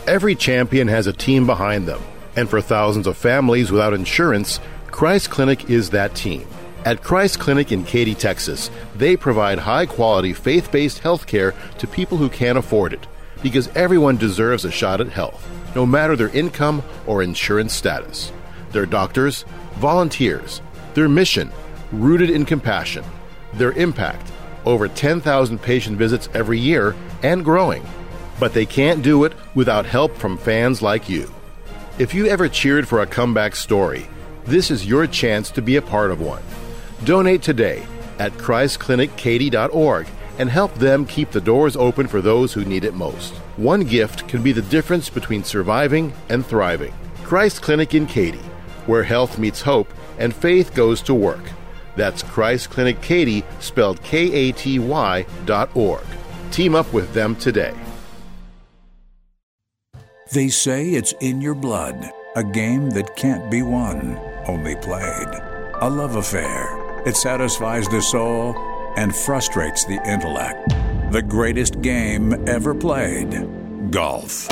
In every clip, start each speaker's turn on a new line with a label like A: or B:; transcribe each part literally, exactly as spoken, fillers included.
A: Every champion has a team behind them, and for thousands of families without insurance, Christ Clinic is that team. At Christ Clinic in Katy, Texas, they provide high-quality, faith-based health care to people who can't afford it, because everyone deserves a shot at health, no matter their income or insurance status. Their doctors, volunteers, their mission, rooted in compassion, their impact, over ten thousand patient visits every year and growing. But they can't do it without help from fans like you. If you ever cheered for a comeback story, this is your chance to be a part of one. Donate today at christ clinic katy dot org and help them keep the doors open for those who need it most. One gift can be the difference between surviving and thriving. Christ Clinic in Katy, where health meets hope and faith goes to work. That's Christ Clinic Katy, spelled K A T Y dot org. Team up with them today.
B: They say it's in your blood, a game that can't be won, only played. A love affair. It satisfies the soul and frustrates the intellect. The greatest game ever played. Golf.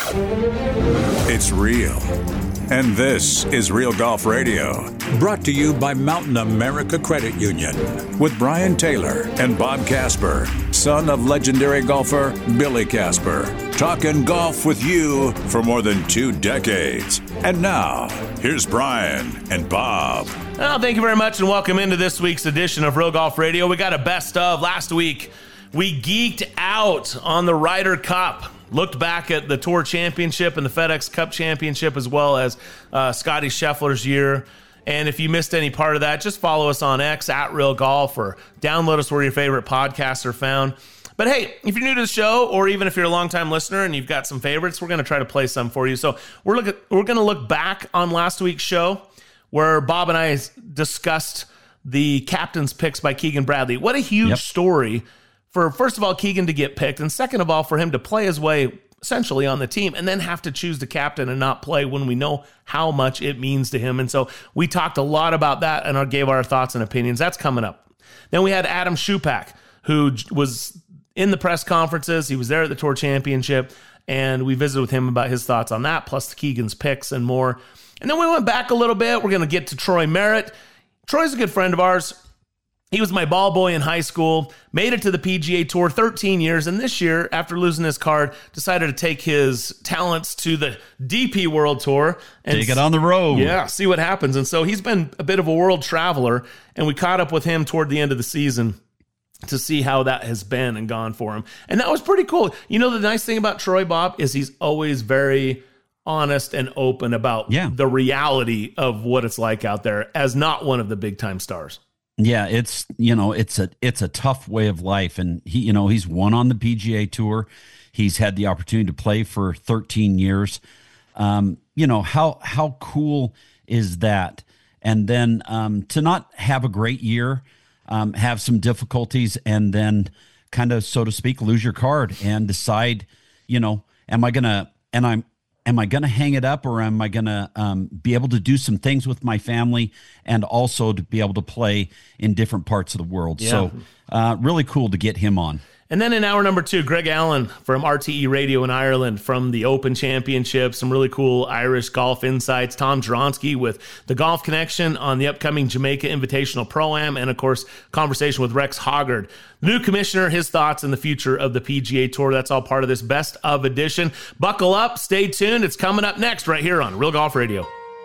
B: It's real. And this is Real Golf Radio, brought to you by Mountain America Credit Union, with Brian Taylor and Bob Casper, son of legendary golfer Billy Casper, talking golf with you for more than two decades. And now, here's Brian and Bob.
C: Well, thank you very much, and welcome into this week's edition of Real Golf Radio. We got a best of. Last week, we geeked out on the Ryder Cup. Looked back at the Tour Championship and the FedEx Cup Championship, as well as uh, Scotty Scheffler's year. And if you missed any part of that, just follow us on X, at Real Golf, or download us where your favorite podcasts are found. But hey, if you're new to the show, or even if you're a longtime listener and you've got some favorites, we're going to try to play some for you. So we're look at, we're going to look back on last week's show, where Bob and I discussed the captain's picks by Keegan Bradley. What a huge yep. story for, first of all, Keegan to get picked, and second of all, for him to play his way essentially on the team and then have to choose the captain and not play when we know how much it means to him. And so we talked a lot about that and gave our thoughts and opinions. That's coming up. Then we had Adam Schupak, who was in the press conferences. He was there at the Tour Championship, and we visited with him about his thoughts on that, plus Keegan's picks and more. And then we went back a little bit. We're going to get to Troy Merritt. Troy's a good friend of ours. He was my ball boy in high school, made it to the P G A Tour thirteen years, and this year, after losing his card, decided to take his talents to the D P World Tour. And
D: take it on the road.
C: Yeah, see what happens. And so he's been a bit of a world traveler, and we caught up with him toward the end of the season to see how that has been and gone for him. And that was pretty cool. You know, the nice thing about Troy, Bob, is he's always very honest and open about
D: yeah.
C: the reality of what it's like out there as not one of the big-time stars.
D: Yeah, it's, you know, it's a it's a tough way of life. And he, you know, he's won on the P G A Tour. He's had the opportunity to play for thirteen years. Um, you know, how how cool is that? And then um, to not have a great year, um, have some difficulties, and then kind of, so to speak, lose your card and decide, you know, am I gonna and I'm Am I going to hang it up, or am I going to um, be able to do some things with my family and also to be able to play in different parts of the world?
C: Yeah.
D: So uh, really cool to get him on.
C: And then in hour number two, Greg Allen from R T E Radio in Ireland from the Open Championship, some really cool Irish golf insights. Tom Juronsky with the Golf Connection on the upcoming Jamaica Invitational Pro-Am, and of course, conversation with Rex Hoggard, the new commissioner, his thoughts on the future of the P G A Tour. That's all part of this best of edition. Buckle up, stay tuned. It's coming up next right here on Real Golf Radio.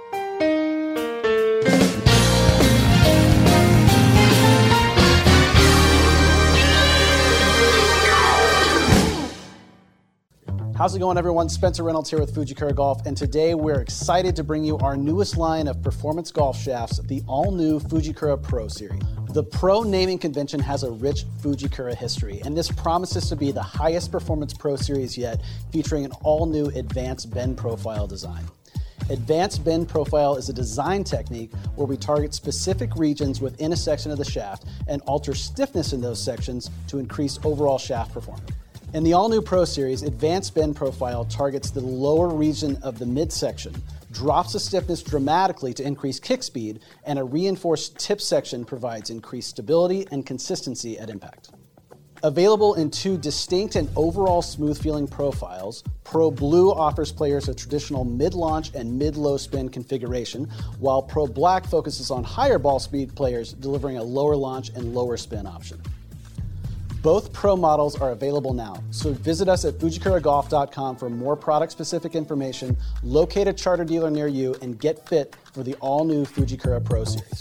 E: How's it going, everyone? Spencer Reynolds here with Fujikura Golf, and today we're excited to bring you our newest line of performance golf shafts, the all-new Fujikura Pro Series. The Pro naming convention has a rich Fujikura history, and this promises to be the highest performance Pro Series yet, featuring an all-new advanced bend profile design. Advanced bend profile is a design technique where we target specific regions within a section of the shaft and alter stiffness in those sections to increase overall shaft performance. In the all-new Pro Series, Advanced Bend Profile targets the lower region of the midsection, drops the stiffness dramatically to increase kick speed, and a reinforced tip section provides increased stability and consistency at impact. Available in two distinct and overall smooth-feeling profiles, Pro Blue offers players a traditional mid-launch and mid-low spin configuration, while Pro Black focuses on higher ball speed players, delivering a lower launch and lower spin option. Both Pro models are available now, so visit us at Fujikura Golf dot com for more product-specific information, locate a charter dealer near you, and get fit for the all-new Fujikura Pro Series.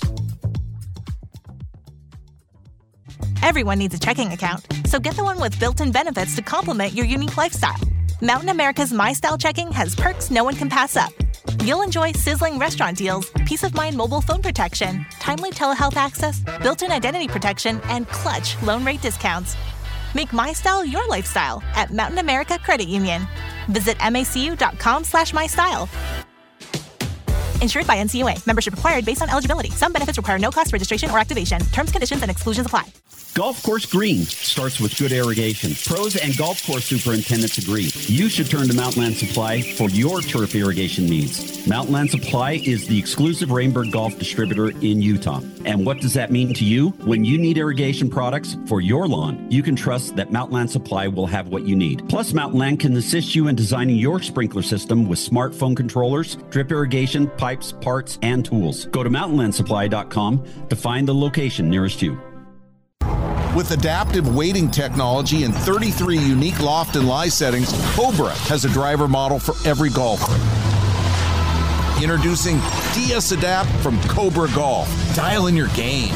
F: Everyone needs a checking account, so get the one with built-in benefits to complement your unique lifestyle. Mountain America's My Style Checking has perks no one can pass up. You'll enjoy sizzling restaurant deals, peace of mind mobile phone protection, timely telehealth access, built-in identity protection, and clutch loan rate discounts. Make My Style your lifestyle at Mountain America Credit Union. Visit macu.com slash mystyle. Insured by N C U A. Membership required based on eligibility. Some benefits require no cost registration or activation. Terms, conditions, and exclusions apply.
D: Golf Course Green starts with good irrigation. Pros and golf course superintendents agree. You should turn to Mountainland Supply for your turf irrigation needs. Mountainland Supply is the exclusive Rainbird Golf distributor in Utah. And what does that mean to you? When you need irrigation products for your lawn, you can trust that Mountainland Supply will have what you need. Plus, Mountainland can assist you in designing your sprinkler system with smartphone controllers, drip irrigation, pipes, parts, and tools. Go to mountain land supply dot com to find the location nearest you.
G: With adaptive weighting technology and thirty-three unique loft and lie settings, Cobra has a driver model for every golfer. Introducing D S Adapt from Cobra Golf. Dial in your game.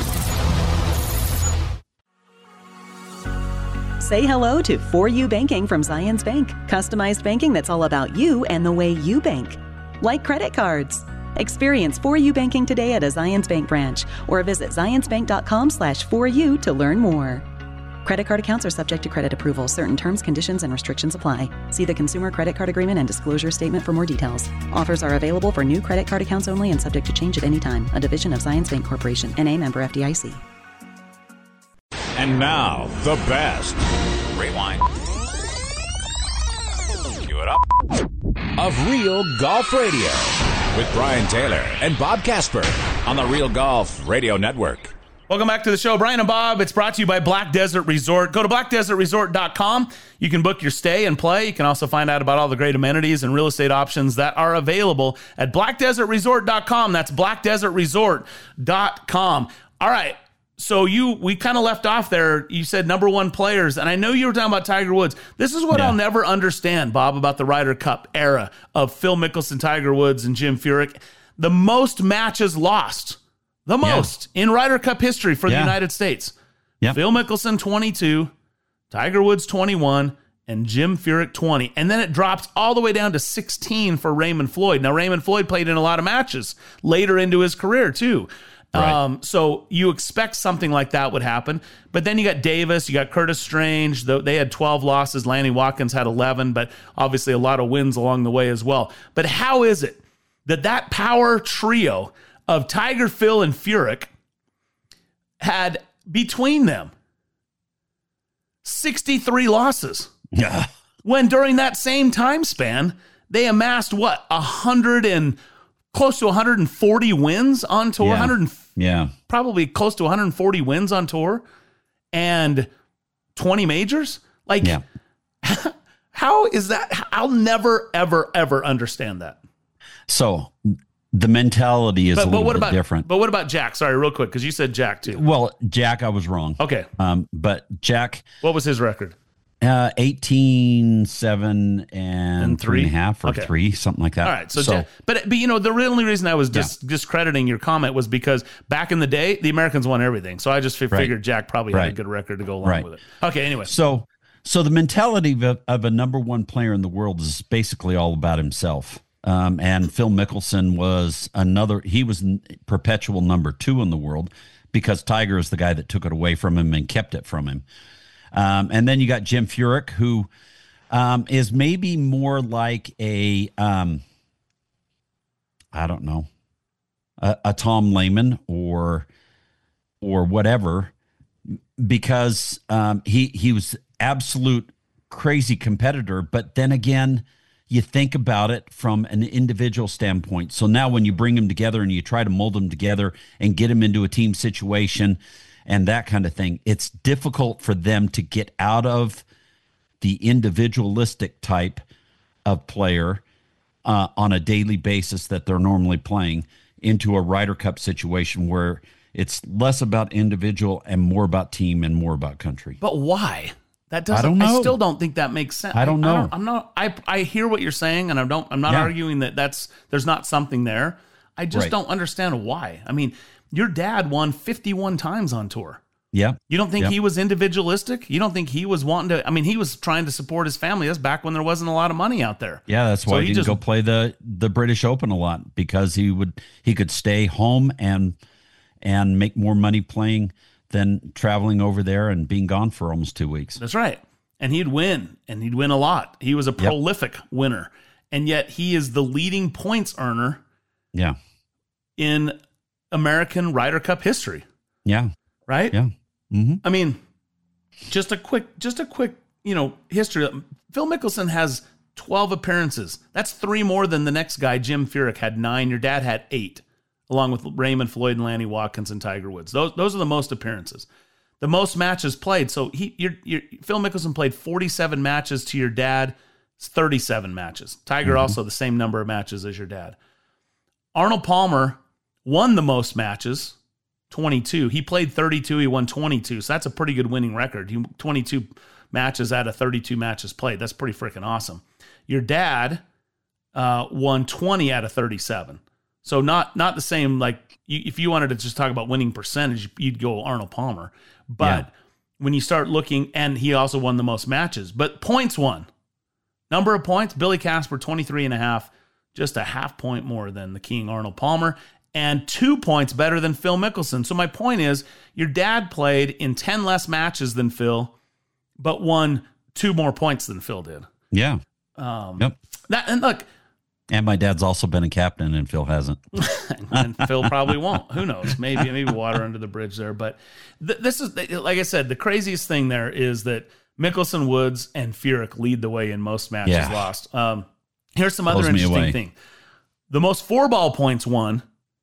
H: Say hello to For You Banking from Zions Bank. Customized banking that's all about you and the way you bank. Like credit cards. Experience For You Banking today at a Zions Bank branch or visit zionsbank.com slash for you to learn more. Credit card accounts are subject to credit approval. Certain terms, conditions, and restrictions apply. See the Consumer Credit Card Agreement and Disclosure Statement for more details. Offers are available for new credit card accounts only and subject to change at any time. A division of Zions Bank Corporation. N A member F D I C.
B: And now, the best. Rewind. Cue it up. Of Real Golf Radio. With Brian Taylor and Bob Casper on the Real Golf Radio Network.
C: Welcome back to the show. Brian and Bob, it's brought to you by Black Desert Resort. Go to black desert resort dot com. You can book your stay and play. You can also find out about all the great amenities and real estate options that are available at black desert resort dot com. That's black desert resort dot com. All right. So you, we kind of left off there. You said number one players, and I know you were talking about Tiger Woods. This is what yeah. I'll never understand, Bob, about the Ryder Cup era of Phil Mickelson, Tiger Woods, and Jim Furyk. The most matches lost, the most yeah. in Ryder Cup history for yeah. the United States. Yeah. Phil Mickelson, twenty-two, Tiger Woods, twenty-one, and Jim Furyk, twenty. And then it drops all the way down to sixteen for Raymond Floyd. Now, Raymond Floyd played in a lot of matches later into his career, too. Right. Um, so you expect something like that would happen. But then you got Davis, you got Curtis Strange. They had twelve losses. Lanny Watkins had eleven, but obviously a lot of wins along the way as well. But how is it that that power trio of Tiger, Phil, and Furyk had between them sixty-three losses?
D: Yeah.
C: When during that same time span, they amassed what, a hundred and close to one hundred forty wins on tour,
D: yeah.
C: one hundred,
D: yeah,
C: probably close to one hundred forty wins on tour, and twenty majors. Like,
D: yeah.
C: how is that? I'll never, ever, ever understand that.
D: So the mentality is but, a little
C: but what
D: bit
C: about,
D: different.
C: But what about Jack? Sorry, real quick, because you said Jack too.
D: Well, Jack, I was wrong.
C: Okay,
D: um, but Jack,
C: what was his record?
D: Uh, eighteen, seven, and, and three? three and a half or okay. three, something like that.
C: All right. So, so but, but, you know, the only reason I was dis- yeah. discrediting your comment was because back in the day, the Americans won everything. So I just f- right. figured Jack probably right. had a good record to go along
D: right.
C: with it. Okay. Anyway.
D: So, so the mentality of, of a number one player in the world is basically all about himself. Um, and Phil Mickelson was another, he was perpetual number two in the world because Tiger is the guy that took it away from him and kept it from him. Um, and then you got Jim Furyk, who um, is maybe more like a, um, I don't know, a, a Tom Lehman or or whatever, because um, he he was absolute crazy competitor. But then again, you think about it from an individual standpoint. So now when you bring them together and you try to mold them together and get them into a team situation, and that kind of thing. It's difficult for them to get out of the individualistic type of player uh, on a daily basis that they're normally playing into a Ryder Cup situation where it's less about individual and more about team and more about country.
C: But why? That doesn't.
D: I don't know.
C: I still don't think that makes sense.
D: I don't know.
C: I don't, I'm not. I I hear what you're saying, and I don't. I'm not
D: Yeah.
C: arguing that that's there's not something there. I just
D: Right.
C: don't understand why. I mean, your dad won fifty-one times on tour.
D: Yeah.
C: You don't think
D: Yeah.
C: he was individualistic? You don't think he was wanting to? I mean, he was trying to support his family. That's back when there wasn't a lot of money out there.
D: Yeah, that's why
C: So
D: he
C: he
D: didn't
C: just-
D: go play the the British Open a lot, because he would he could stay home and and make more money playing than traveling over there and being gone for almost two weeks.
C: That's right. And he'd win, and he'd win a lot. He was a prolific winner, and yet he is the leading points earner
D: Yeah.
C: in American Ryder Cup history.
D: Yeah.
C: Right?
D: Yeah. Mm-hmm.
C: I mean, just a quick, just a quick, you know, history. Phil Mickelson has twelve appearances. That's three more than the next guy, Jim Furyk, had nine. Your dad had eight, along with Raymond Floyd and Lanny Watkins and Tiger Woods. Those, those are the most appearances. The most matches played. So he, you're, you're, Phil Mickelson played forty-seven matches to your dad's thirty-seven matches. Tiger
D: Mm-hmm.
C: also the same number of matches as your dad. Arnold Palmer won the most matches, twenty-two. He played thirty-two. He won twenty-two. So that's a pretty good winning record. He twenty-two matches out of thirty-two matches played. That's pretty freaking awesome. Your dad uh, won twenty out of thirty-seven. So not not the same. Like you, if you wanted to just talk about winning percentage, you'd go Arnold Palmer. But
D: Yeah.
C: when you start looking, and he also won the most matches. But points won. Number of points, Billy Casper, twenty-three and a half, just a half point more than the King Arnold Palmer, and two points better than Phil Mickelson. So my point is, your dad played in ten less matches than Phil, but won two more points than Phil did.
D: Yeah.
C: Um,
D: Yep.
C: That and look,
D: And my dad's also been a captain, and Phil hasn't.
C: and Phil probably won't. Who knows? Maybe maybe water under the bridge there. But th- this is, like I said, the craziest thing there is that Mickelson, Woods, and Furyk lead the way in most matches
D: Yeah.
C: lost. Um, here's some other
D: Blows me
C: interesting
D: away.
C: thing. The most four ball points won,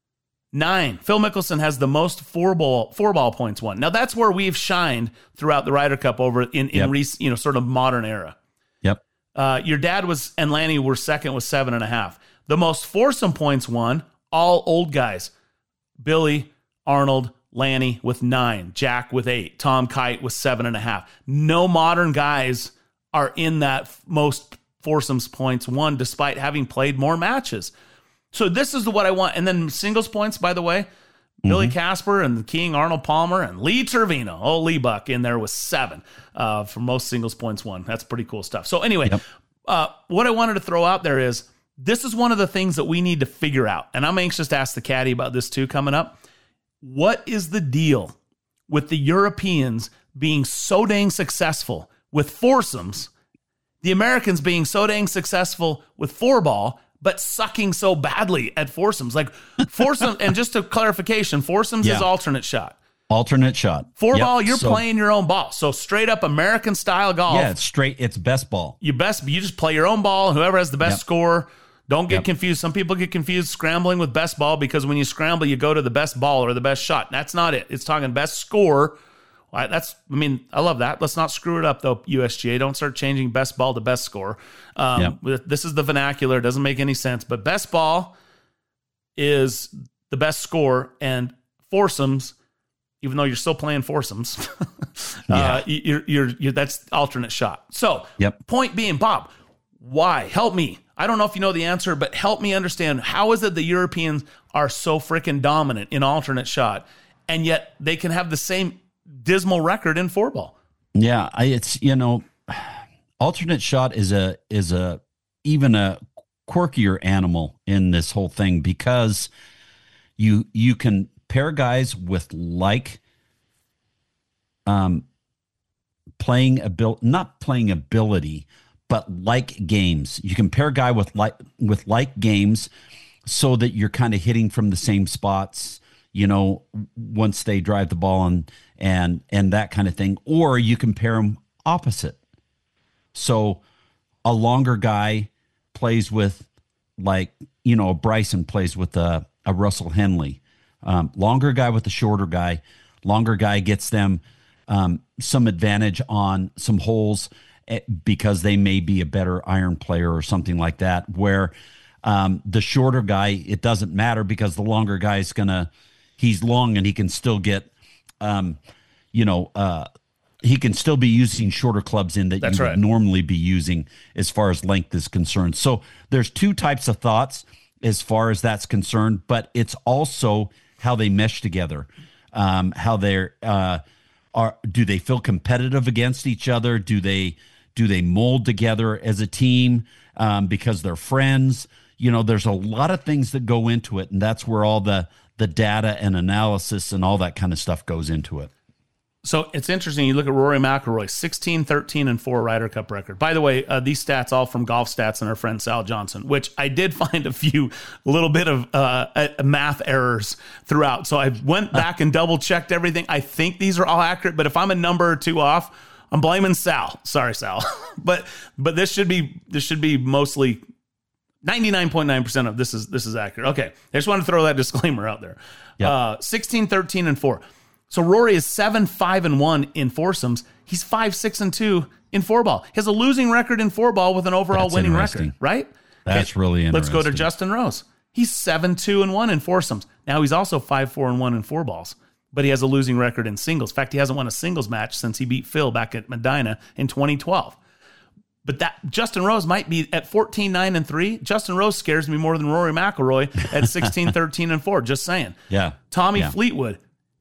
C: nine. Phil Mickelson has the most four ball four ball points won. Now that's where we've shined throughout the Ryder Cup over in in
D: Yep.
C: rec- you know sort of modern era.
D: Yep.
C: Uh, your dad was and Lanny were second with seven and a half. The most foursome points won, all old guys. Billy, Arnold, Lanny with nine, Jack with eight, Tom Kite with seven and a half. No modern guys are in that f- most foursomes points won, despite having played more matches. So this is the what I want. And then singles points, by the way, Billy Casper and the King Arnold Palmer and Lee Trevino. Oh, Lee Buck in there with seven uh, for most singles points won. That's pretty cool stuff. So anyway,
D: Yep.
C: uh, what I wanted to throw out there is this is one of the things that we need to figure out. And I'm anxious to ask the caddy about this too coming up. What is the deal with the Europeans being so dang successful with foursomes, the Americans being so dang successful with four ball, but sucking so badly at foursomes? Like foursome, and just a clarification, foursomes
D: Yeah.
C: is alternate shot.
D: Alternate shot.
C: Four
D: Yep.
C: ball, you're
D: So-
C: playing your own ball. So straight up American style golf.
D: Yeah, it's straight. It's best ball.
C: You best you just play your own ball. Whoever has the best
D: Yep.
C: score. Don't get
D: Yep.
C: confused. Some people get confused scrambling with best ball because when you scramble, you go to the best ball or the best shot. That's not it. It's talking best score. Well, that's. I mean, I love that. Let's not screw it up though. U S G A. Don't start changing best ball to best score. Um, This is the vernacular. It doesn't make any sense. But best ball is the best score, and foursomes, even though you're still playing foursomes,
D: Yeah.
C: uh, you're, you're, you're, that's alternate shot. So,
D: Yep.
C: point being, Bob, why? Help me. I don't know if you know the answer, but help me understand, how is it the Europeans are so freaking dominant in alternate shot, and yet they can have the same dismal record in four ball?
D: Yeah, I, it's you know, alternate shot is a is a even a quirkier animal in this whole thing, because you you can pair guys with like um playing abil not playing ability, but like games. You can pair a guy with like with like games so that you're kind of hitting from the same spots, you know, once they drive the ball and and and that kind of thing. Or you can pair them opposite. So a longer guy plays with, like, you know, Bryson plays with a, a Russell Henley. Um, longer guy with a shorter guy. longer guy gets them um, some advantage on some holes because they may be a better iron player or something like that, where um, the shorter guy, it doesn't matter because the longer guy is going to, he's long and he can still get, um, you know, uh, he can still be using shorter clubs in that
C: That's
D: you would
C: right.
D: normally be using as far as length is concerned. So there's two types of thoughts as far as that's concerned, but it's also how they mesh together, um, how they're, uh, are, do they feel competitive against each other? Do they, do they mold together as a team um, because they're friends? You know, there's a lot of things that go into it, and that's where all the, the data and analysis and all that kind of stuff goes into it.
C: So it's interesting. You look at Rory McIlroy, sixteen, thirteen, and four Ryder Cup record. By the way, uh, these stats all from Golf Stats and our friend Sal Johnson, which I did find a few little bit of uh, math errors throughout. So I went back and double checked everything. I think these are all accurate, but if I'm a number or two off, I'm blaming Sal. Sorry, Sal. but but this should be this should be mostly ninety-nine point nine percent of this is this is accurate. Okay, I just want to throw that disclaimer out there.
D: Yep.
C: Uh, sixteen, thirteen, and four. So Rory is seven, five, and one in foursomes. He's five, six, and two in four ball. He has a losing record in four ball with an overall
D: That's
C: winning
D: interesting.
C: record, right?
D: That's
C: okay.
D: really
C: Let's
D: interesting.
C: go to Justin Rose. He's seven, two, and one in foursomes. Now he's also five, four, and one in four balls, but he has a losing record in singles. In fact, he hasn't won a singles match since he beat Phil back at Medina in twenty twelve. But that Justin Rose might be at fourteen, nine, and three. Justin Rose scares me more than Rory McIlroy at sixteen, thirteen, and four. Just saying.
D: Yeah.
C: Tommy
D: yeah.
C: Fleetwood,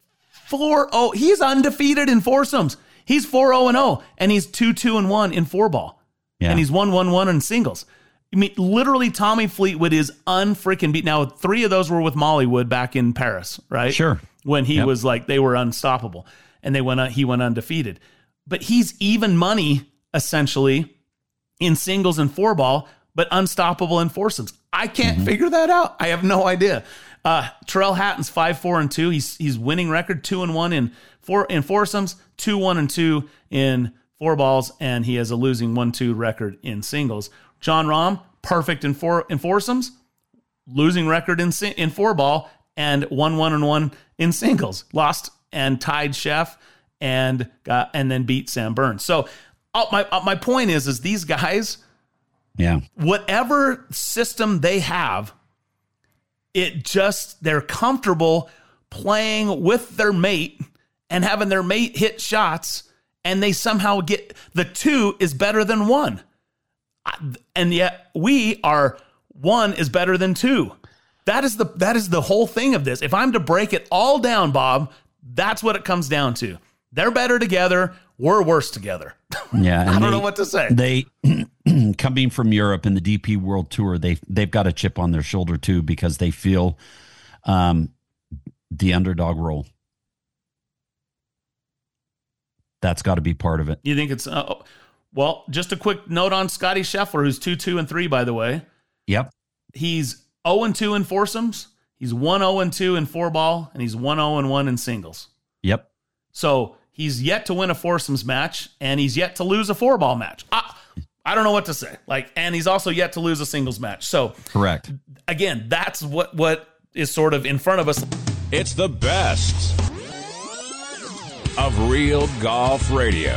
C: four oh. He's undefeated in foursomes. He's four oh and oh, and he's two, two, and one in four ball.
D: Yeah.
C: And he's one, one, one in singles. I mean, literally, Tommy Fleetwood is unfreaking beat. Now, three of those were with Mollywood back in Paris, right?
D: Sure.
C: When he
D: Yep.
C: was like, they were unstoppable, and they went, he went undefeated. But he's even money, essentially, in singles and four ball, but unstoppable in foursomes. I can't
D: Mm-hmm.
C: figure that out. I have no idea. Uh, Terrell Hatton's five, four, and two. He's he's winning record two and one in four in foursomes, two, one, and two in four balls, and he has a losing one, two record in singles. John Rahm, perfect in four in foursomes, losing record in in four ball, and one, one, and one in singles. Lost and tied Chef, and got and then beat Sam Burns. So. Oh, my my point is, is these guys,
D: Yeah.
C: whatever system they have, it just, they're comfortable playing with their mate and having their mate hit shots, and they somehow get, the two is better than one. And yet we are, one is better than two. That is the that is the whole thing of this. If I'm to break it all down, Bob, that's what it comes down to. They're better together. We're worse together.
D: Yeah, and
C: I don't
D: they,
C: know what to say.
D: They coming from Europe in the D P World Tour, they they've got a chip on their shoulder too because they feel um, the underdog role. That's got to be part of it.
C: You think it's uh, well? Just a quick note on Scotty Scheffler, who's two, two, and three. By the way,
D: Yep.
C: he's zero and two in foursomes. He's one zero and two in four ball, and he's one zero and one in singles.
D: Yep.
C: So he's yet to win a foursomes match, and he's yet to lose a four ball match. I, I don't know what to say. Like, and he's also yet to lose a singles match. So
D: Correct.
C: again, that's what what is sort of in front of us.
B: It's the best of Real Golf Radio.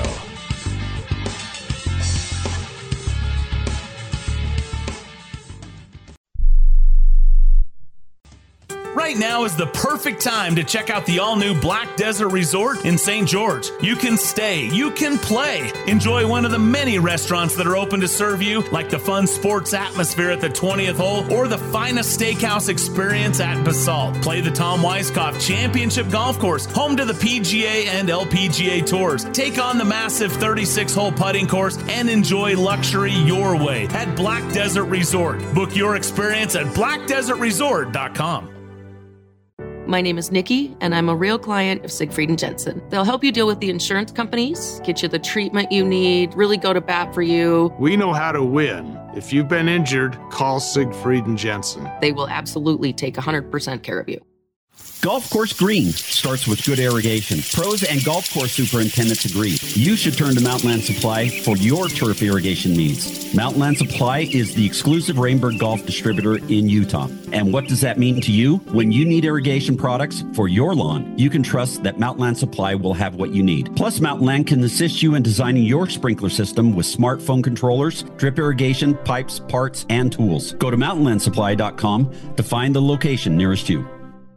C: Right now is the perfect time to check out the all-new Black Desert Resort in Saint George. You can stay, you can play, enjoy one of the many restaurants that are open to serve you, like the fun sports atmosphere at the twentieth hole or the finest steakhouse experience at Basalt. Play the Tom Weiskopf Championship Golf Course, home to the P G A and L P G A Tours. Take on the massive thirty-six hole putting course and enjoy luxury your way at Black Desert Resort. Book your experience at black desert resort dot com.
I: My name is Nikki, and I'm a real client of Siegfried and Jensen. They'll help you deal with the insurance companies, get you the treatment you need, really go to bat for you.
J: We know how to win. If you've been injured, call Siegfried and Jensen.
I: They will absolutely take one hundred percent care of you.
D: Golf course green starts with good irrigation. Pros and golf course superintendents agree. You should turn to Mountainland Supply for your turf irrigation needs. Mountainland Supply is the exclusive Rainbird Golf distributor in Utah. And what does that mean to you? When you need irrigation products for your lawn, you can trust that Mountainland Supply will have what you need. Plus, Mountainland can assist you in designing your sprinkler system with smartphone controllers, drip irrigation, pipes, parts, and tools. Go to mountain land supply dot com to find the location nearest you.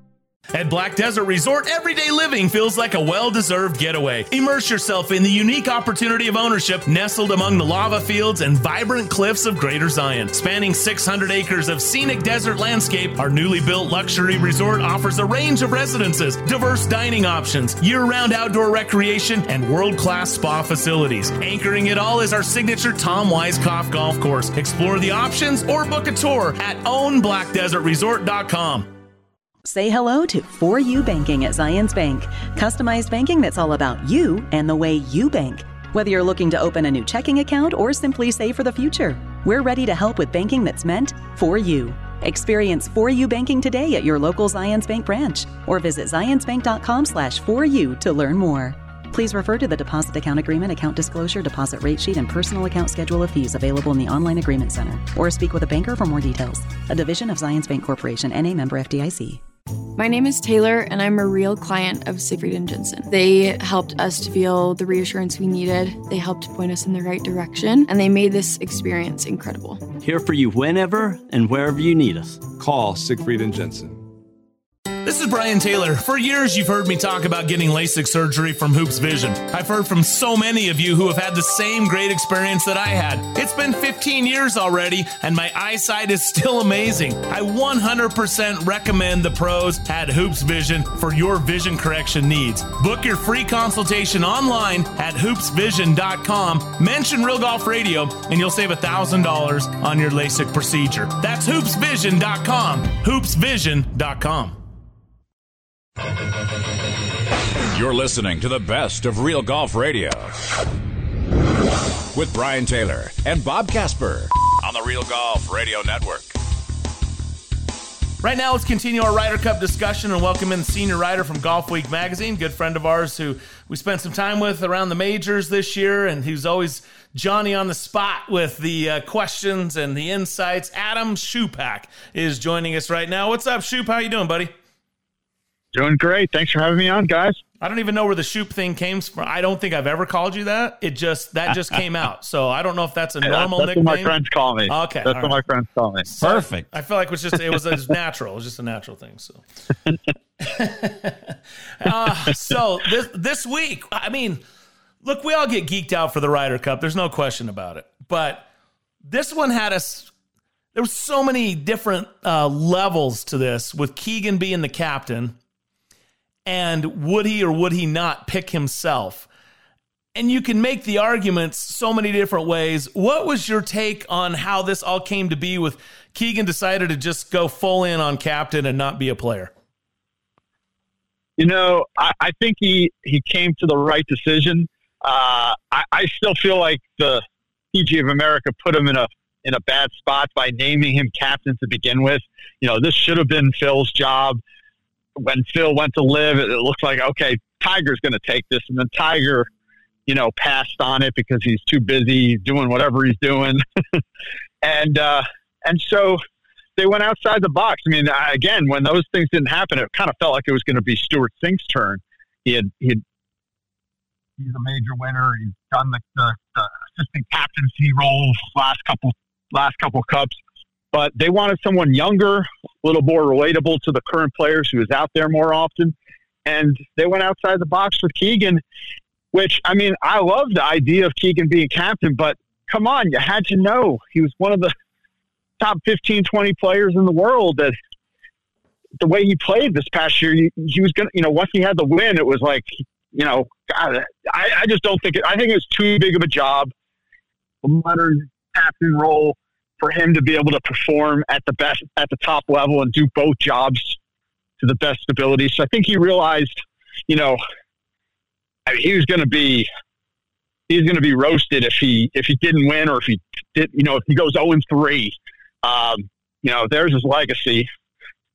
C: At Black Desert Resort, everyday living feels like a well-deserved getaway. Immerse yourself in the unique opportunity of ownership nestled among the lava fields and vibrant cliffs of Greater Zion. Spanning six hundred acres of scenic desert landscape, our newly built luxury resort offers a range of residences, diverse dining options, year-round outdoor recreation, and world-class spa facilities. Anchoring it all is our signature Tom Weiskopf golf course. Explore the options or book a tour at own black desert resort dot com.
H: Say hello to For You Banking at Zions Bank. Customized banking that's all about you and the way you bank. Whether you're looking to open a new checking account or simply save for the future, we're ready to help with banking that's meant for you. Experience For You Banking today at your local Zions Bank branch or visit zions bank dot com slash for you to learn more. Please refer to the deposit account agreement, account disclosure, deposit rate sheet, and personal account schedule of fees available in the online agreement center, or speak with a banker for more details. A division of Zions Bank Corporation, N A member F D I C.
K: My name is Taylor, and I'm a real client of Siegfried and Jensen. They helped us to feel the reassurance we needed. They helped point us in the right direction, and they made this experience incredible.
L: Here for you whenever and wherever you need us. Call Siegfried and Jensen.
C: This is Brian Taylor. For years, you've heard me talk about getting LASIK surgery from Hoops Vision. I've heard from so many of you who have had the same great experience that I had. It's been fifteen years already, and my eyesight is still amazing. I one hundred percent recommend the pros at Hoops Vision for your vision correction needs. Book your free consultation online at hoops vision dot com. Mention Real Golf Radio, and you'll save one thousand dollars on your LASIK procedure. That's hoops vision dot com. hoops vision dot com.
M: You're listening to the best of Real Golf Radio with Brian Taylor and Bob Casper on the Real Golf Radio Network.
C: Right now, let's continue our Ryder Cup discussion and welcome in the senior writer from Golf Week magazine, good friend of ours who we spent some time with around the majors this year, and he's always Johnny on the spot with the uh, questions and the insights. Adam Schupak is joining us right now. What's up, Schup? How you doing, buddy?
N: Doing great. Thanks for having me on, guys.
C: I don't even know where the Shoop thing came from. I don't think I've ever called you that. It just that just came out. So I don't know if that's a normal
N: that's
C: nickname.
N: That's what my friends call me.
C: Okay,
N: that's what
C: right.
N: my friends call me.
C: So
D: Perfect.
C: I feel like it was just it was, it was natural. It was just a natural thing. So, uh, so this this week, I mean, look, we all get geeked out for the Ryder Cup. There's no question about it. But this one had us. There were so many different uh, levels to this, with Keegan being the captain. And would he or would he not pick himself? And you can make the arguments so many different ways. What was your take on how this all came to be with Keegan decided to just go full in on captain and not be a player?
N: You know, I, I think he, he came to the right decision. Uh, I, I still feel like the P G A of America put him in a in a bad spot by naming him captain to begin with. You know, this should have been Phil's job. When Phil went to live, it looked like, okay, Tiger's going to take this. And then Tiger, you know, passed on it because he's too busy doing whatever he's doing. and, uh, and so they went outside the box. I mean, again, when those things didn't happen, it kind of felt like it was going to be Stuart Sink's turn. He had, he had, he's a major winner. He's done the, the, the assistant captaincy role last couple, last couple cups. But they wanted someone younger, a little more relatable to the current players who is out there more often. And they went outside the box with Keegan, which, I mean, I love the idea of Keegan being captain, but come on, you had to know. He was one of the top fifteen, twenty players in the world. That the way he played this past year, he, he was going to, you know, once he had the win, it was like, you know, God, I, I just don't think it, I think it was too big of a job, a modern captain role, for him to be able to perform at the best, at the top level and do both jobs to the best ability. So I think he realized, you know, I mean, he was going to be, he was going to be roasted if he, if he didn't win, or if he did, you know, if he goes oh and three, um, you know, there's his legacy.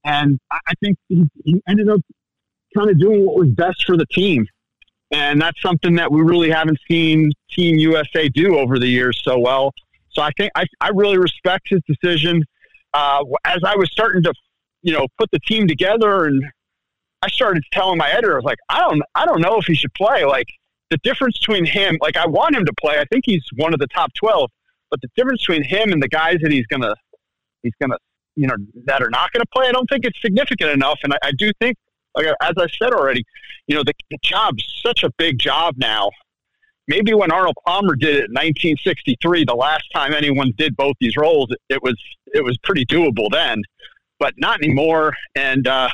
N: And I think he, he ended up kind of doing what was best for the team. And that's something that we really haven't seen Team U S A do over the years so well. So I think I, I really respect his decision. Uh, as I was starting to, you know, put the team together, and I started telling my editor, I was like, I don't, I don't know if he should play. Like, the difference between him, like, I want him to play. I think he's one of the top twelve, but the difference between him and the guys that he's gonna, he's gonna, you know, that are not gonna play, I don't think it's significant enough. And I, I do think, like, as I said already, you know, the, the job's such a big job now. Maybe when Arnold Palmer did it in nineteen sixty-three, the last time anyone did both these roles, it, it was it was pretty doable then, but not anymore. And uh,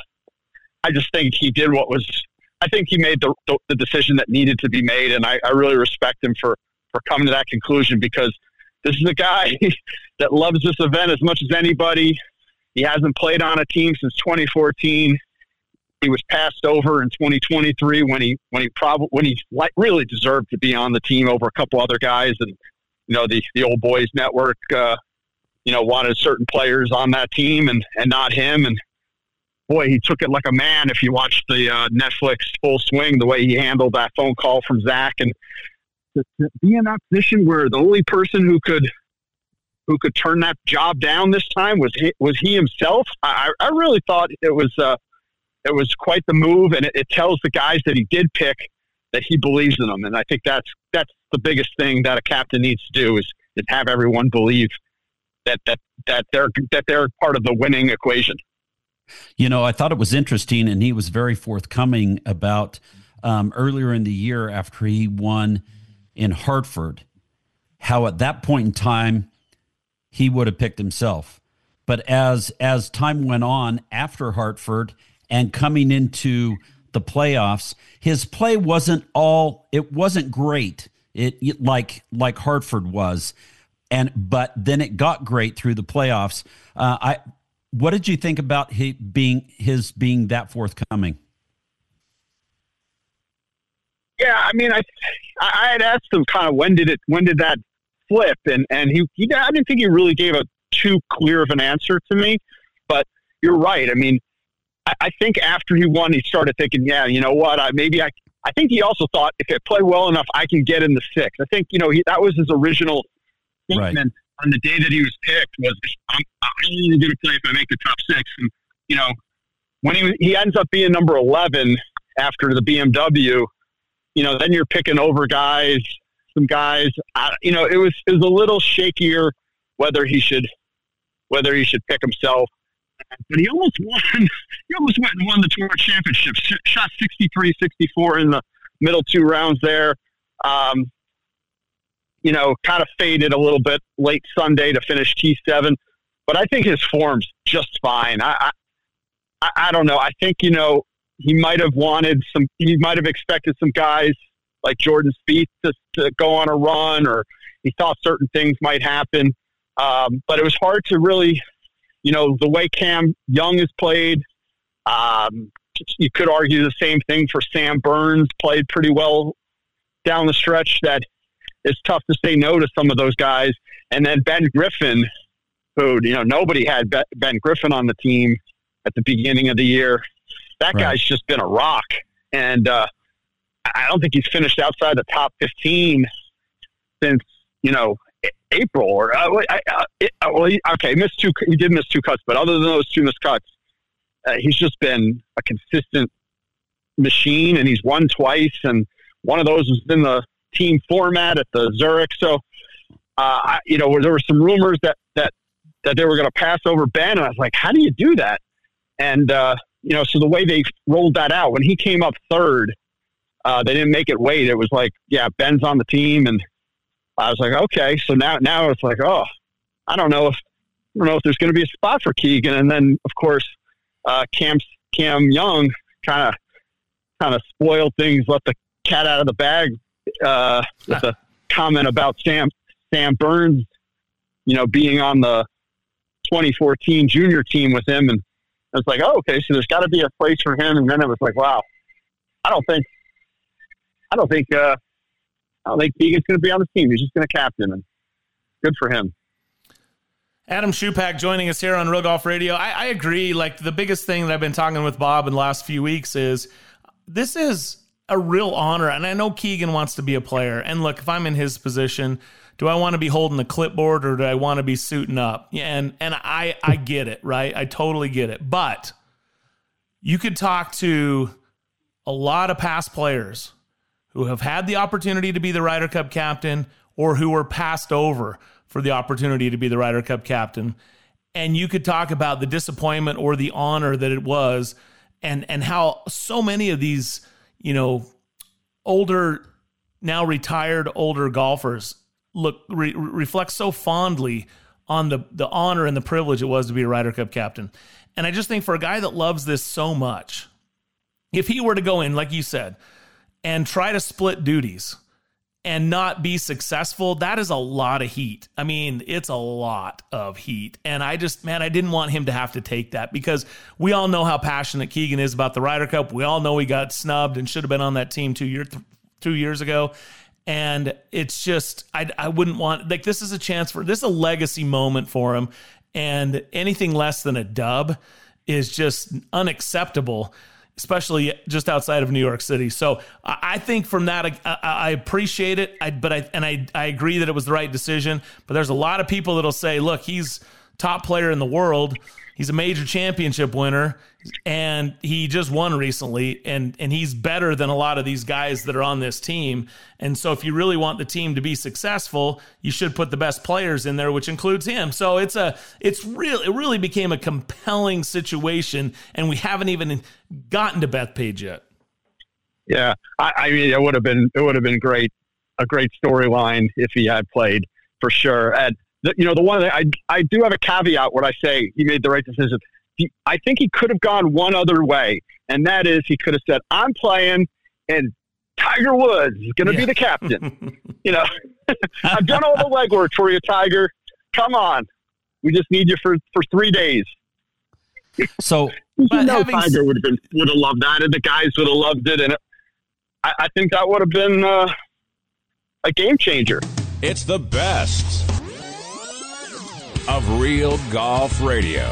N: I just think he did what was. I think he made the the, the decision that needed to be made, and I, I really respect him for for coming to that conclusion, because this is a guy that loves this event as much as anybody. He hasn't played on a team since twenty fourteen. He was passed over in twenty twenty-three when he when he probably when he like really deserved to be on the team over a couple other guys, and you know the the old boys network uh, you know wanted certain players on that team and and not him, and boy, he took it like a man. If you watch the uh, Netflix Full Swing, the way he handled that phone call from Zach, and to, to be in that position where the only person who could who could turn that job down this time was he, was he himself. I, I really thought it was. Uh, It was quite the move, and it, it tells the guys that he did pick that he believes in them. And I think that's that's the biggest thing that a captain needs to do is, is have everyone believe that that that they're that they're part of the winning equation.
D: You know, I thought it was interesting, and he was very forthcoming about um, earlier in the year after he won in Hartford, how at that point in time he would have picked himself. But as as time went on after Hartford and coming into the playoffs, his play wasn't all, it wasn't great. It, it like, like Hartford was. And, but then it got great through the playoffs. Uh, I, what did you think about he being, his being that forthcoming?
N: Yeah. I mean, I, I had asked him kind of, when did it, when did that flip? And, and he, he, I didn't think he really gave a too clear of an answer to me, but you're right. I mean, I think after he won, he started thinking, yeah, you know what, I maybe I I think he also thought, if I play well enough, I can get in the six. I think, you know, he, that was his original statement right. on the day that he was picked was, I'm, I'm only going to play if I make the top six. And, you know, when he he ends up being number eleven after the B M W, you know, then you're picking over guys, some guys, I, you know, it was, it was a little shakier whether he should, whether he should pick himself. But he almost won. He almost went and won the tour championship. Shot sixty-three sixty-four in the middle two rounds there. Um, you know, kind of faded a little bit late Sunday to finish T seven. But I think his form's just fine. I, I, I don't know. I think, you know, he might have wanted some, he might have expected some guys like Jordan Spieth to, to go on a run, or he thought certain things might happen. Um, but it was hard to really... You know, the way Cam Young has played, um, you could argue the same thing for Sam Burns, played pretty well down the stretch, that it's tough to say no to some of those guys. And then Ben Griffin, who, you know, nobody had Ben Griffin on the team at the beginning of the year. That right. guy's just been a rock. And uh, I don't think he's finished outside the top fifteen since, you know, April or uh, I, I, it, well, he, okay, missed two. He did miss two cuts, but other than those two missed cuts, uh, he's just been a consistent machine, and he's won twice. And one of those was in the team format at the Zurich. So, uh, I, you know, there were some rumors that that that they were going to pass over Ben, and I was like, how do you do that? And uh, you know, so the way they rolled that out when he came up third, uh, they didn't make it wait. It was like, yeah, Ben's on the team, and I was like, okay. So now, now it's like, oh, I don't know if I don't know if there's going to be a spot for Keegan. And then, of course, uh, Cam Cam Young kind of kind of spoiled things, let the cat out of the bag uh, with a comment about Sam Sam Burns, you know, being on the twenty fourteen junior team with him, and I was like, oh, okay, so there's got to be a place for him. And then it was like, wow, I don't think, I don't think. Uh, I don't think Keegan's going to be on the team. He's just going to captain, and good for him.
C: Adam Schupak joining us here on Real Golf Radio. I, I agree. Like, the biggest thing that I've been talking with Bob in the last few weeks is this is a real honor. And I know Keegan wants to be a player. And look, if I'm in his position, do I want to be holding the clipboard or do I want to be suiting up? Yeah, and and I, I get it, right? I totally get it. But you could talk to a lot of past players who have had the opportunity to be the Ryder Cup captain or who were passed over for the opportunity to be the Ryder Cup captain. And you could talk about the disappointment or the honor that it was, and and how so many of these, you know, older, now retired older golfers look re, reflect so fondly on the the honor and the privilege it was to be a Ryder Cup captain. And I just think for a guy that loves this so much, if he were to go in, like you said, and try to split duties and not be successful, that is a lot of heat. I mean, it's a lot of heat. And I just, man, I didn't want him to have to take that, because we all know how passionate Keegan is about the Ryder Cup. We all know he got snubbed and should have been on that team two, year, th- two years ago. And it's just, I, I wouldn't want, like, this is a chance for, this is a legacy moment for him. And anything less than a dub is just unacceptable, especially just outside of New York City. So I think from that, I, I appreciate it. I, but I, and I, I agree that it was the right decision, but there's a lot of people that'll say, look, he's top player in the world. He's a major championship winner, and he just won recently, and, and he's better than a lot of these guys that are on this team. And so if you really want the team to be successful, you should put the best players in there, which includes him. So it's a, it's real, it really became a compelling situation, and we haven't even gotten to Bethpage yet.
N: Yeah. I, I mean, it would have been, it would have been great, a great storyline if he had played, for sure. And, the, you know, the one that I, I do have a caveat where I say he made the right decision. He, I think he could have gone one other way, and that is he could have said, I'm playing, and Tiger Woods is going to yeah. be the captain. You know, I've done all the legwork for you, Tiger. Come on. We just need you for, for three days.
D: So,
N: you
D: but
N: know,
D: having...
N: Tiger would have been, would have loved that, and the guys would have loved it. And it, I, I think that would have been uh, a game changer.
M: It's the best of Real Golf Radio.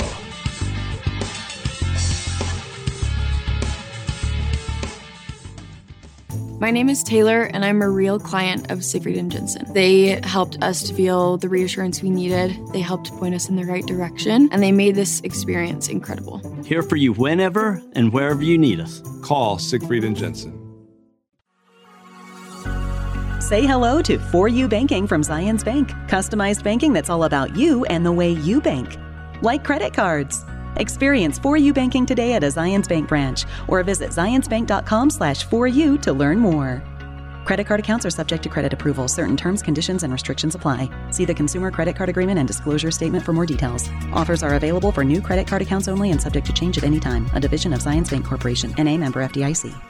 K: My name is Taylor, and I'm a real client of Siegfried and Jensen. They helped us to feel the reassurance we needed. They helped point us in the right direction, and they made this experience incredible.
L: Here for you whenever and wherever you need us. Call Siegfried and Jensen.
H: Say hello to For You Banking from Zions Bank. Customized banking that's all about you and the way you bank. Like credit cards. Experience For You Banking today at a Zions Bank branch or visit zionsbank.com slash for you to learn more. Credit card accounts are subject to credit approval. Certain terms, conditions, and restrictions apply. See the Consumer Credit Card Agreement and Disclosure Statement for more details. Offers are available for new credit card accounts only and subject to change at any time. A division of Zions Bank Corporation, N A member F D I C.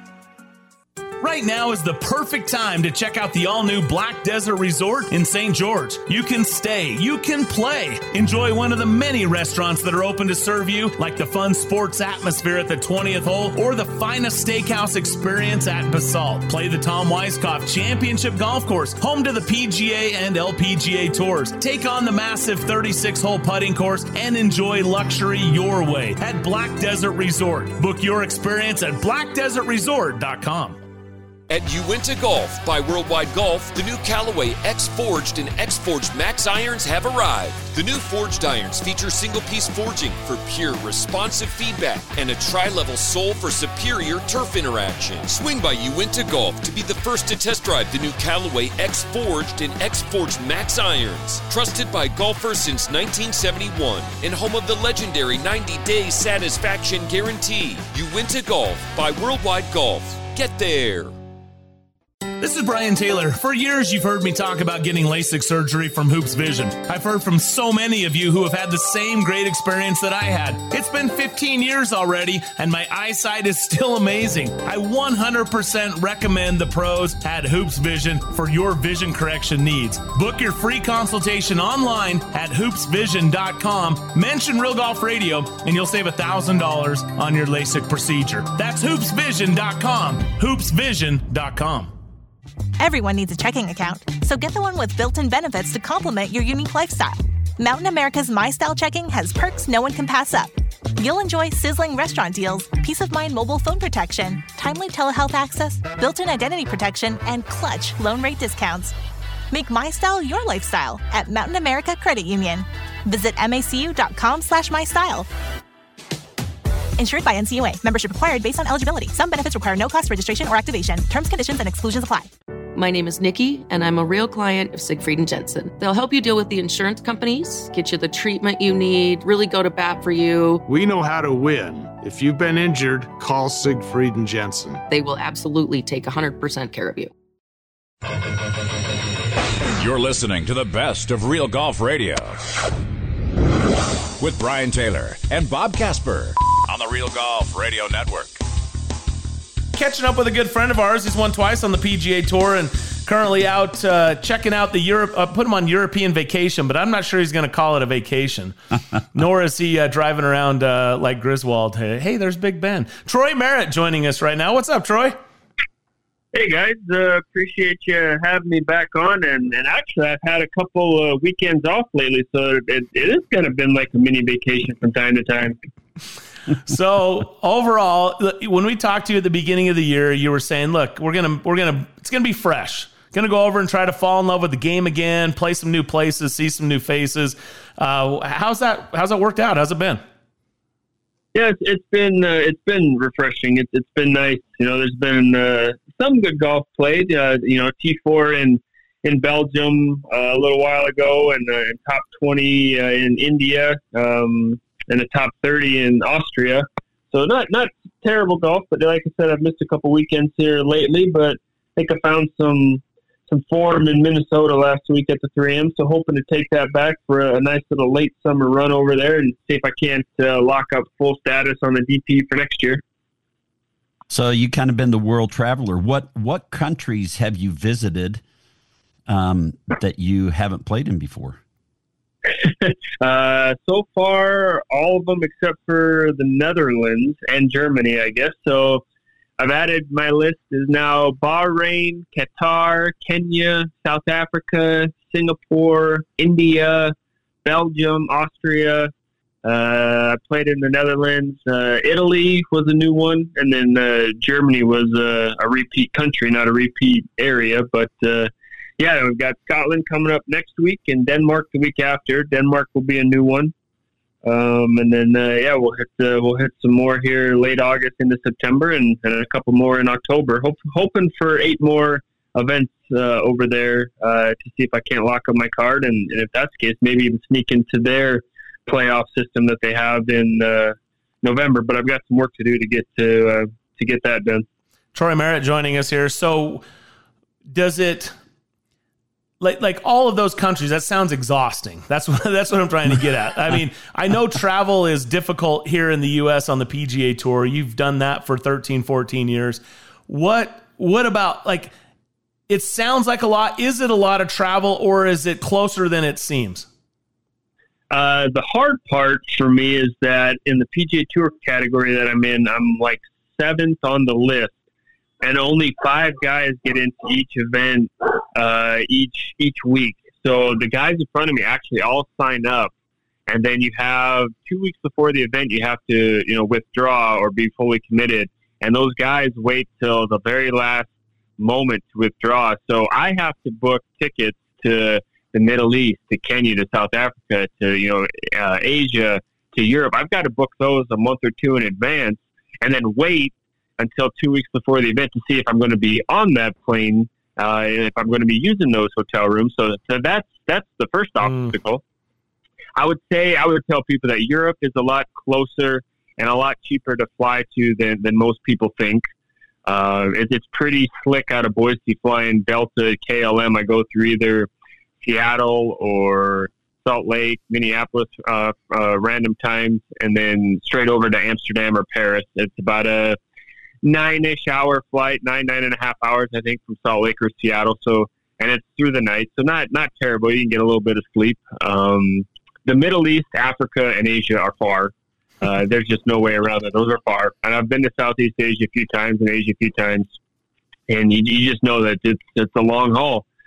C: Right now is the perfect time to check out the all-new Black Desert Resort in Saint George. You can stay, you can play, enjoy one of the many restaurants that are open to serve you, like the fun sports atmosphere at the twentieth hole or the finest steakhouse experience at Basalt. Play the Tom Weiskopf Championship Golf Course, home to the P G A and L P G A Tours. Take on the massive thirty-six hole putting course and enjoy luxury your way at Black Desert Resort. Book your experience at black desert resort dot com.
O: At Uinta Golf by Worldwide Golf, the new Callaway X-Forged and X-Forged Max irons have arrived. The new forged irons feature single-piece forging for pure, responsive feedback and a tri-level sole for superior turf interaction. Swing by Uinta Golf to be the first to test drive the new Callaway X-Forged and X-Forged Max irons. Trusted by golfers since nineteen seventy-one and home of the legendary ninety-day satisfaction guarantee. Uinta Golf by Worldwide Golf. Get there.
C: This is Brian Taylor. For years, you've heard me talk about getting LASIK surgery from Hoops Vision. I've heard from so many of you who have had the same great experience that I had. It's been fifteen years already, and my eyesight is still amazing. I one hundred percent recommend the pros at Hoops Vision for your vision correction needs. Book your free consultation online at hoops vision dot com. Mention Real Golf Radio, and you'll save one thousand dollars on your LASIK procedure. That's hoops vision dot com. hoops vision dot com.
F: Everyone needs a checking account, so get the one with built-in benefits to complement your unique lifestyle. Mountain America's My Style checking has perks no one can pass up. You'll enjoy sizzling restaurant deals, peace of mind mobile phone protection, timely telehealth access, built-in identity protection, and clutch loan rate discounts. Make My Style your lifestyle at Mountain America Credit Union. Visit macu.com slash mystyle. Insured by N C U A. Membership required based on eligibility. Some benefits require no cost registration or activation. Terms, conditions, and exclusions apply.
I: My name is Nikki, and I'm a real client of Siegfried and Jensen. They'll help you deal with the insurance companies, get you the treatment you need, really go to bat for you.
J: We know how to win. If you've been injured, call Siegfried and Jensen.
I: They will absolutely take one hundred percent care of you.
M: You're listening to the best of Real Golf Radio with Brian Taylor and Bob Casper on the Real Golf Radio Network.
C: Catching up with a good friend of ours. He's won twice on the P G A Tour and currently out uh, checking out the Europe. Uh, put him on European vacation, but I'm not sure he's going to call it a vacation. Nor is he uh, driving around uh, like Griswold. Hey, hey, there's Big Ben. Troy Merritt joining us right now. What's up, Troy?
P: Hey, guys. Uh, appreciate you having me back on. And, and actually, I've had a couple uh, weekends off lately, so it, it is kind of been like a mini vacation from time to time.
C: So overall, when we talked to you at the beginning of the year, you were saying, look, we're going to, we're going to, it's going to be fresh. Going to go over and try to fall in love with the game again, play some new places, see some new faces. Uh, how's that, how's that worked out? How's it been?
P: Yeah, it's, it's been, uh, it's been refreshing. It's, it's been nice. You know, there's been uh, some good golf played, uh, you know, T four in, in Belgium uh, a little while ago and uh, top twenty uh, in India. Um, and the top thirty in Austria. So not not terrible golf, but like I said, I've missed a couple weekends here lately, but I think I found some some form in Minnesota last week at the three M, so hoping to take that back for a, a nice little late summer run over there and see if I can't uh, lock up full status on the D P for next year.
D: So you kind of been the world traveler. What what countries have you visited um, that you haven't played in before?
P: uh, so far, all of them except for the Netherlands and Germany, I guess. So I've added, my list is now Bahrain, Qatar, Kenya, South Africa, Singapore, India, Belgium, Austria. Uh, I played in the Netherlands. Uh, Italy was a new one. And then uh, Germany was a, a repeat country, not a repeat area, but uh, yeah, we've got Scotland coming up next week and Denmark the week after. Denmark will be a new one. Um, and then, uh, yeah, we'll hit uh, we'll hit some more here late August into September and, and a couple more in October. Hope, hoping for eight more events uh, over there uh, to see if I can't lock up my card. And, and if that's the case, maybe even sneak into their playoff system that they have in uh, November. But I've got some work to do to get to, uh, to get that done.
C: Troy Merritt joining us here. So does it... Like like all of those countries, that sounds exhausting. That's what that's what I'm trying to get at. I mean, I know travel is difficult here in the U S on the P G A Tour. You've done that for thirteen, fourteen years. What what about, like, it sounds like a lot. Is it a lot of travel or is it closer than it seems?
P: Uh, the hard part for me is that in the P G A Tour category that I'm in, I'm like seventh on the list. And only five guys get into each event uh, each each week. So the guys in front of me actually all sign up, and then you have two weeks before the event, you have to you know withdraw or be fully committed. And those guys wait till the very last moment to withdraw. So I have to book tickets to the Middle East, to Kenya, to South Africa, to you know uh, Asia, to Europe. I've got to book those a month or two in advance, and then wait until two weeks before the event to see if I'm going to be on that plane, uh, and if I'm going to be using those hotel rooms. So, so that's that's the first obstacle. Mm. I would say I would tell people that Europe is a lot closer and a lot cheaper to fly to than, than most people think. Uh, it, it's pretty slick out of Boise, flying Delta, K L M. I go through either Seattle or Salt Lake, Minneapolis, uh, uh, random times, and then straight over to Amsterdam or Paris. It's about a nine-ish hour flight, nine, nine and a half hours, I think, from Salt Lake or Seattle. So, and it's through the night. So not, not terrible. You can get a little bit of sleep. Um, the Middle East, Africa, and Asia are far. Uh, there's just no way around it. Those are far. And I've been to Southeast Asia a few times and Asia a few times. And you, you just know that it's, it's a long haul.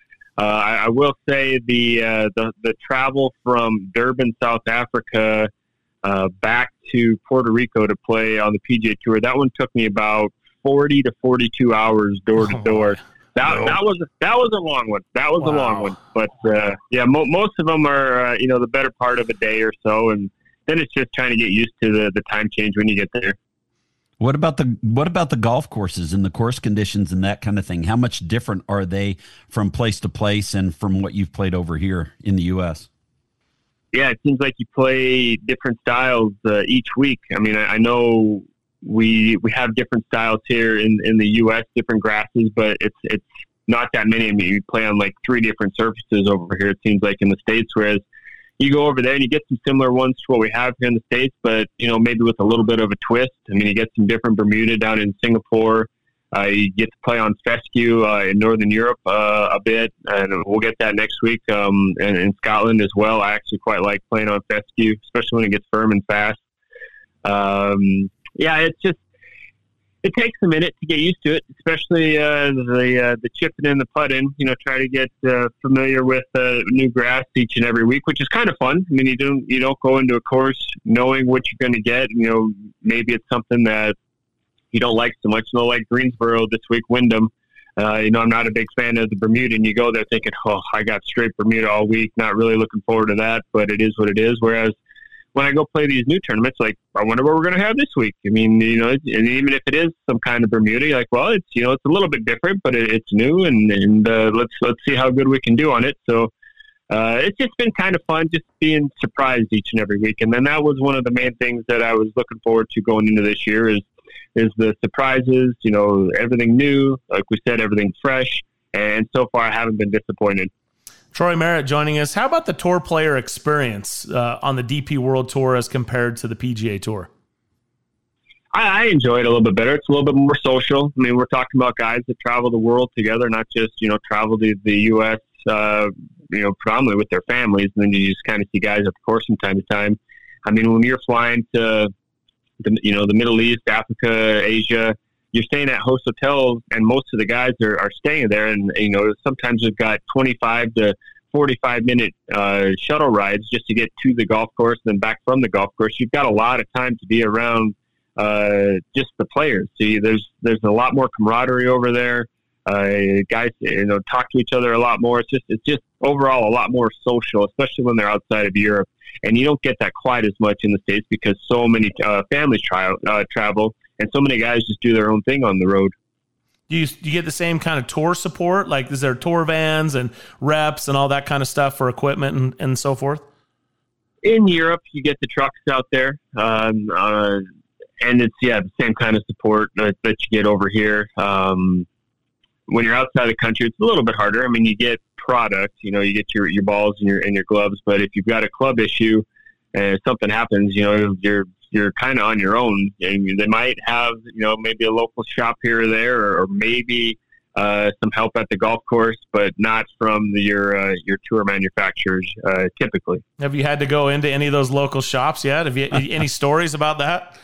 P: Uh, I, I will say the, uh, the the travel from Durban, South Africa, uh, back to Puerto Rico to play on the P G A Tour, that one took me about forty to forty-two hours door to door. That
C: No.
P: that was that was a long one. That was
C: Wow.
P: a long one. But uh, yeah, mo- most of them are uh, you know the better part of a day or so, and then it's just trying to get used to the, the time change when you get there.
D: What about the what about the golf courses and the course conditions and that kind of thing? How much different are they from place to place and from what you've played over here in the U S?
P: Yeah, it seems like you play different styles uh, each week. I mean, I, I know we we have different styles here in, in the U S, different grasses, but it's it's not that many. I mean, you play on like three different surfaces over here, it seems like in the States, whereas you go over there and you get some similar ones to what we have here in the States, but, you know, maybe with a little bit of a twist. I mean, you get some different Bermuda down in Singapore. Uh, you get to play on fescue uh, in Northern Europe uh, a bit, and we'll get that next week um, and in Scotland as well. I actually quite like playing on fescue, especially when it gets firm and fast. Um, yeah, it's just, it takes a minute to get used to it, especially uh, the uh, the chipping and the putting. You know, try to get uh, familiar with uh, new grass each and every week, which is kind of fun. I mean, you don't you don't go into a course knowing what you're going to get. You know, maybe it's something that you don't like so much. You know, like Greensboro this week, Wyndham. Uh, you know, I'm not a big fan of the Bermuda, and you go there thinking, oh, I got straight Bermuda all week. Not really looking forward to that, but it is what it is. Whereas when I go play these new tournaments, like, I wonder what we're going to have this week. I mean, you know, and even if it is some kind of Bermuda, you're like, well, it's, you know, it's a little bit different, but it, it's new, and, and uh, let's let's see how good we can do on it. So uh, it's just been kind of fun, just being surprised each and every week. And then that was one of the main things that I was looking forward to going into this year is is the surprises, you know, everything new, like we said, everything fresh. And so far, I haven't been disappointed.
C: Troy Merritt joining us. How about the tour player experience uh, on the D P World Tour as compared to the P G A Tour?
P: I, I enjoy it a little bit better. It's a little bit more social. I mean, we're talking about guys that travel the world together, not just, you know, travel to the U S, uh, you know, predominantly with their families. And then you just kind of see guys at the course from time to time. I mean, when you're flying to, the, you know, the Middle East, Africa, Asia, you're staying at host hotels, and most of the guys are, are staying there. And, you know, sometimes we've got twenty-five to forty-five minute uh, shuttle rides just to get to the golf course and then back from the golf course. You've got a lot of time to be around uh, just the players. See, there's there's a lot more camaraderie over there. Uh, guys, you know, talk to each other a lot more. It's just it's just overall a lot more social, especially when they're outside of Europe. And you don't get that quite as much in the States because so many uh, families try, uh, travel. And so many guys just do their own thing on the road.
C: Do you, do you get the same kind of tour support? Like, is there tour vans and reps and all that kind of stuff for equipment and, and so forth?
P: In Europe, you get the trucks out there. Um, uh, and it's, yeah, the same kind of support that, that you get over here. Um, when you're outside the country, it's a little bit harder. I mean, you get product, you know, you get your, your balls and your, and your gloves. But if you've got a club issue and something happens, you know, you're, you're kind of on your own. And they might have, you know, maybe a local shop here or there, or, or maybe uh, some help at the golf course, but not from the, your uh, your tour manufacturers uh, typically.
C: Have you had to go into any of those local shops yet? Have you any stories about that?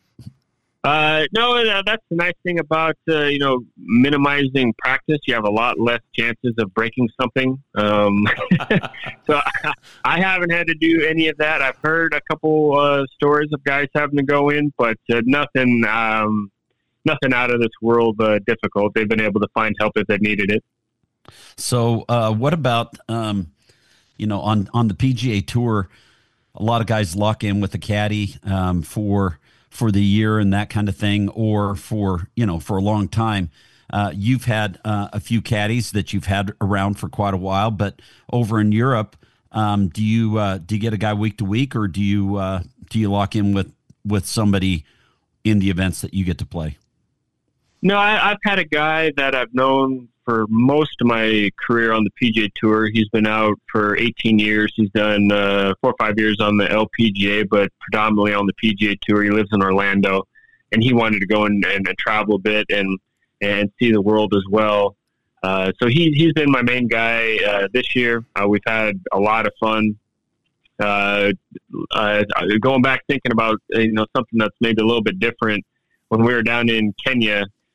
P: Uh, no, that's the nice thing about, uh, you know, minimizing practice. You have a lot less chances of breaking something. Um, so I, I haven't had to do any of that. I've heard a couple uh, stories of guys having to go in, but uh, nothing, um, nothing out of this world uh, difficult. They've been able to find help if they needed it.
D: So uh, what about, um, you know, on, on the P G A Tour, a lot of guys lock in with a caddy um, for for the year and that kind of thing, or for, you know, for a long time. Uh, you've had uh, a few caddies that you've had around for quite a while, but over in Europe, um, do you uh, do you get a guy week to week, or do you uh, do you lock in with, with somebody in the events that you get to play?
P: No, I, I've had a guy that I've known for most of my career on the P G A Tour. He's been out for eighteen years. He's done uh, four or five years on the L P G A, but predominantly on the P G A Tour. He lives in Orlando, and he wanted to go and, and, and travel a bit and and see the world as well. Uh, so he, he's been my main guy uh, this year. Uh, we've had a lot of fun. Uh, uh, going back thinking about uh, you know something that's maybe a little bit different. When we were down in Kenya,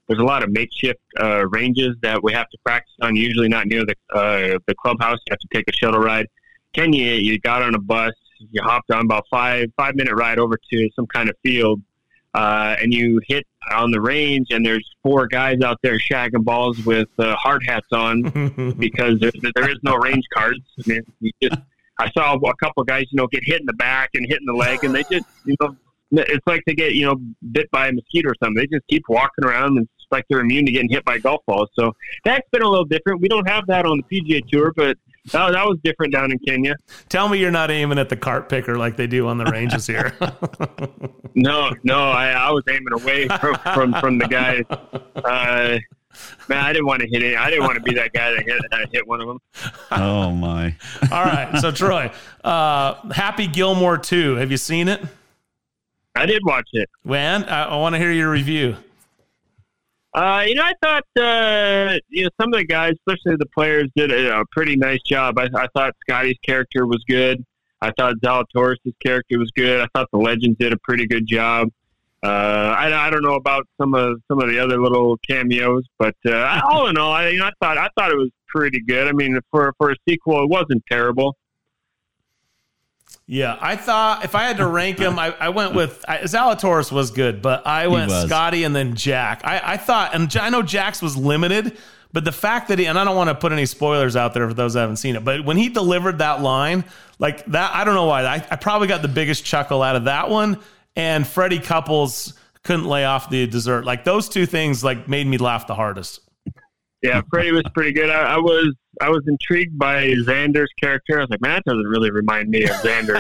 P: there's a lot of makeshift uh, ranges that we have to practice on, usually not near the uh, the clubhouse. You have to take a shuttle ride. Kenya, you got on a bus, you hopped on about five five minute ride over to some kind of field, uh, and you hit on the range, and there's four guys out there shagging balls with uh, hard hats on because there, there is no range cards. I mean, you just, I saw a couple of guys, you know, get hit in the back and hit in the leg, and they just, you know, it's like they get, you know, bit by a mosquito or something. They just keep walking around, and it's like they're immune to getting hit by golf balls. So that's been a little different. We don't have that on the P G A Tour, but that, that was different down in Kenya.
C: Tell me you're not aiming at the cart picker like they do on the ranges here.
P: no, no, I, I was aiming away from, from, from the guys. Uh, man, I didn't want to hit it. I didn't want to be that guy that hit, that hit one of them.
D: Oh, my.
C: All right. So, Troy, uh, Happy Gilmore two. Have you seen it?
P: I did watch it.
C: Man, I, I want to hear your review.
P: Uh, you know, I thought, uh, you know, some of the guys, especially the players, did a, a pretty nice job. I, I thought Scotty's character was good. I thought Zalatoris' character was good. I thought the Legends did a pretty good job. Uh, I, I don't know about some of some of the other little cameos, but uh, all in all, I, you know, I thought I thought it was pretty good. I mean, for for a sequel, it wasn't terrible.
C: Yeah, I thought if I had to rank him, I, I went with I, Zalatoris was good, but I went Scotty and then Jack. I, I thought, and I know Jack's was limited, but the fact that he, and I don't want to put any spoilers out there for those that haven't seen it, but when he delivered that line, like that, I don't know why. I, I probably got the biggest chuckle out of that one, and Freddie Couples couldn't lay off the dessert. Like those two things like made me laugh the hardest.
P: Yeah, Freddie was pretty good. I, I was I was intrigued by Xander's character. I was like, man, that doesn't really remind me of Xander.